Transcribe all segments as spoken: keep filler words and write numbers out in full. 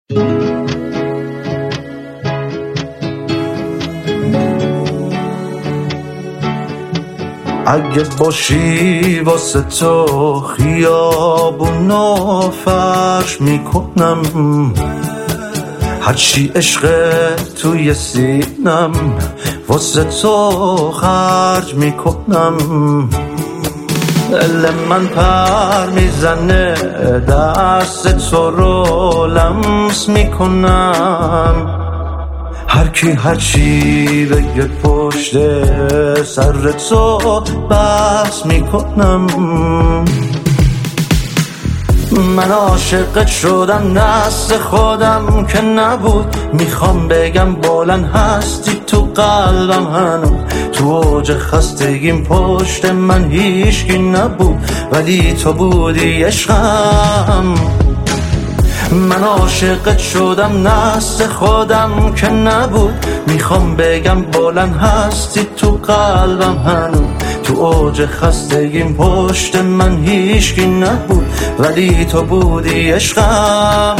اگه باشی واسه تو خیابونو فرش میکنم، هرچی عشق توی سینم واسه تو خرج میکنم. دل من پر میزنه دست تو رو لمس میکنم، هر کی هر چی بگه پشت سر تو بحث میکنم. من عاشقت شدم دست خودم که نبود، میخوام بگم بلند هستی تو قلبم هنوز، تو اوج خستگیم پشت من هیچکی نبود ولی تو بودی عشقم. من عاشقت شدم دست خودم که نبود، میخوام بگم بلند هستی تو قلبم هنوز، تو اوج خستگیم پشت من هیچکی نبود ولی تو بودی عشقم.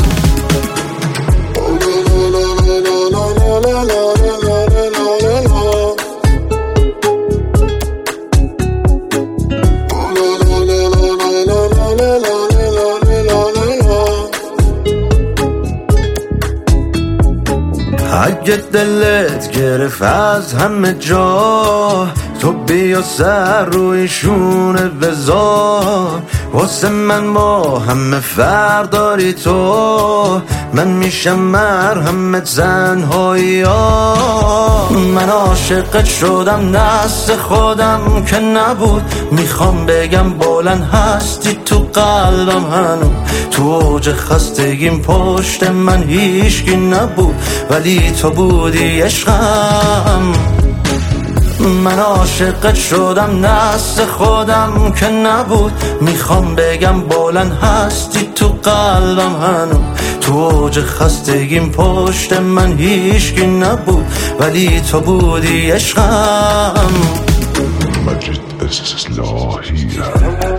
اگه دلت گرفت از همه جا، تو بیا سر روی شونه بذار، واسه من با همه فرق داری تو، من میشم مرهم تنهایی ها. من عاشقت شدم دست خودم که نبود، میخوام بگم بلند هستی تو قلبم هنوز، تو اوج خستگیم پشت من هیچکی نبود ولی تو بودی عشقم. من عاشقت شدم دست خودم که نبود، میخوام بگم بلند هستی تو قلبم هنوز، تو اوج خستگیم پشت من هیچکی نبود ولی تو بودی عشقم. مجد اصلاحی